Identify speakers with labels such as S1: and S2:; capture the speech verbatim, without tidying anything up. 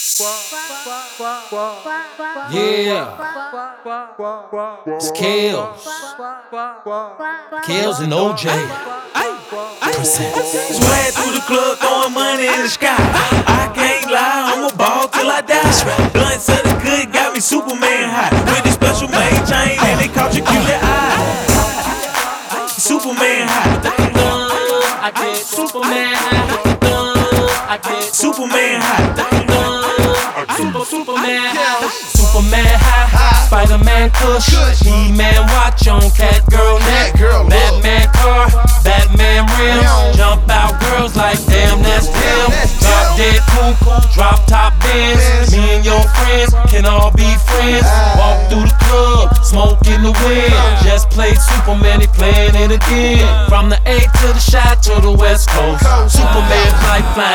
S1: Yeah, it's Kills, Kills and O J.
S2: Swag through the club, throwing money in the sky. I can't lie, I'ma ball till I die. Blunts of the good got me Superman high. With this special made chain and it caught your cutie eye. Superman high.
S1: I get Superman high. I get
S2: Superman high.
S1: Super, Superman high. Superman high. Spider-Man Kush. He-Man watch on Catgirl neck. Batman car. Batman rims. Jump out girls like damn, that's him. Drop dead cool. Drop top Benz. Me and your friends can all be friends. Walk through the club, smoke in the wind. Just played Superman, he playing it again. From the A to the shot to the West Coast. Superman like flying.